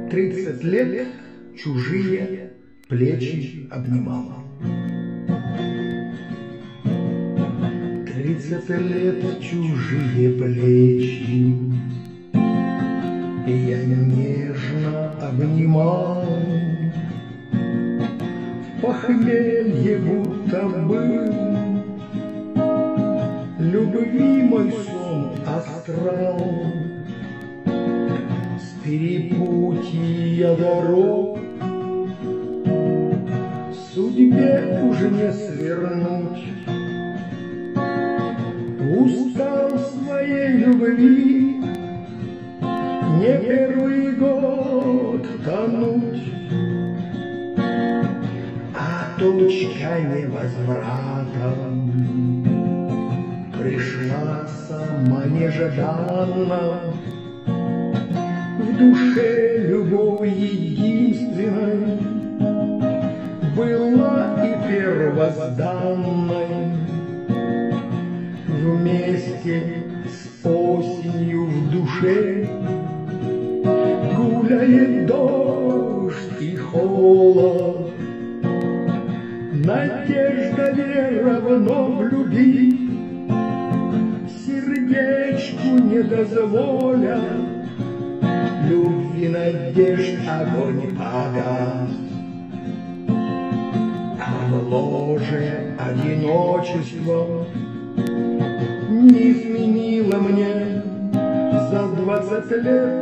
30 лет чужие плечи обнимала. 30 лет чужие плечи я нежно обнимал. В похмелье будто был любви мой сон астрал. С перепутья дорог судьбе уже не свернуть. Устал своей любви не первый год тонуть, а точка невозврата пришла сама нежданно. В душе любовь единственной была и первозданной. Вместе с осенью в душе гуляет дождь и холод. Надежда, вера вновь любить сердечку не дозволя. Любви, надежд огонь погас, а в ложе одиночество не изменило мне за 20 лет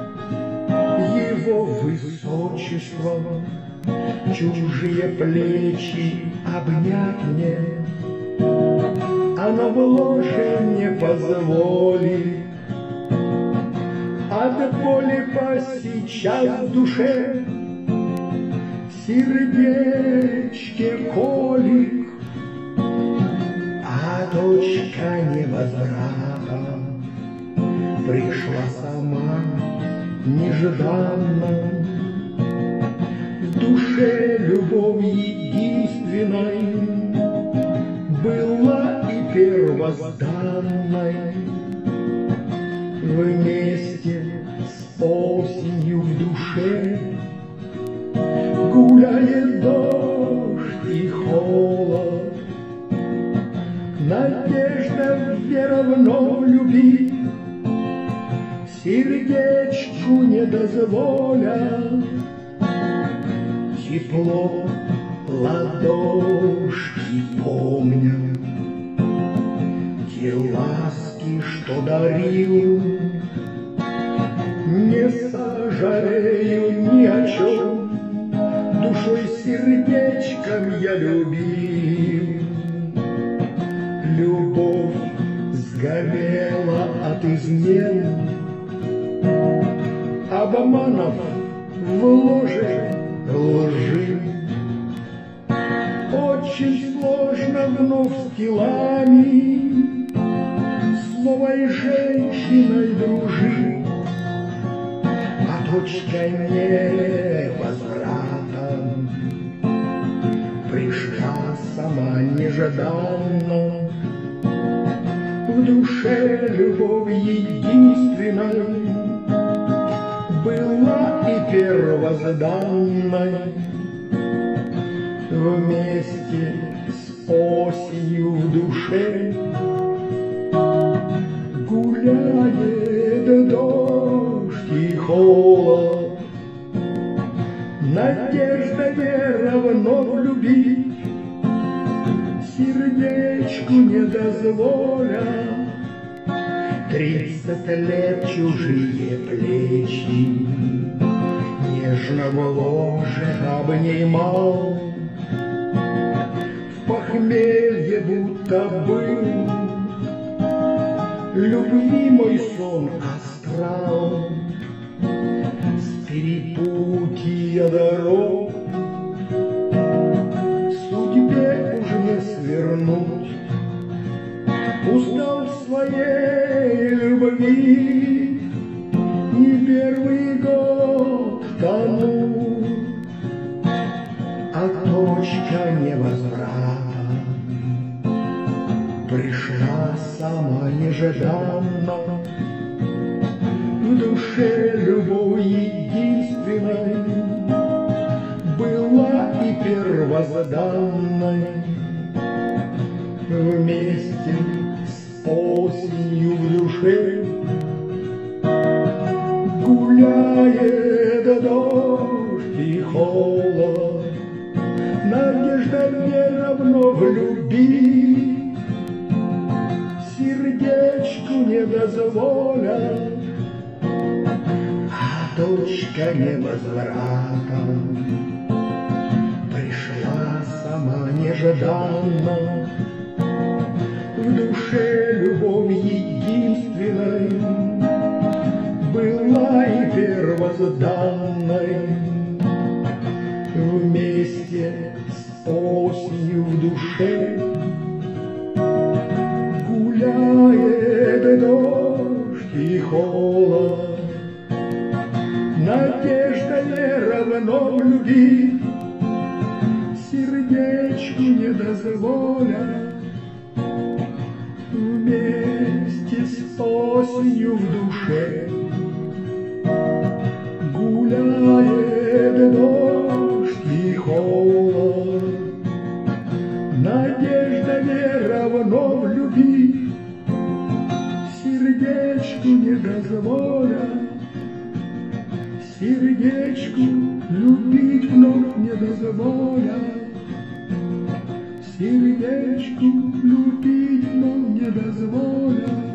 его высочество. Чужие плечи обнять мне оно в ложе не позволит. От боли по сейчас в душе в сердечке колик, а точка невозврата пришла сама нежданно. В душе любовь единственной была и первозданной. Вместе с осенью в душе гуляет дождь и холод. Надежда, вера вновь любить сердечку не дозволя. Тепло ладошки помнят, те ласки, что дарил. Не сожалею ни о чем, душой сердечком я любил. Любовь сгорела от измен, обманов в ложе лжи. Очень сложно вновь с телами с новой женщиной дружить, а точка невозврата пришла сама нежданно. В душе любовь единственной была и первозданной. Вместе с осенью в душе гуляет дождь и холод. Надежда, вера вновь любить сердечку не дозволя. 30 лет чужие плечи нежно в ложе обнимал. В похмелье будто был любви мой сон астрал. С перепутья дорог судьбе уж не свернуть. Устал своей любви не первый год тону, а точка невозврата пришла сама нежданно. В душе любовь единственная единственной была и первозданной. Вместе с осенью в душе гуляет дождь и холод, надежда не равно в любви, сердечку не дозволят, а точка невозврата пришла сама нежданно. В душе любовь единственной была и первозданной. Вместе с осенью в душе гуляет дождь и холод, надежда не равно в любви, сердечку не дозволят. Вместе с осенью в душе гуляет дождь и холод, надежда не равно в любви, сердечку не дозволят, сердечку любить вновь не дозволят, сердечку любить вновь не дозволят.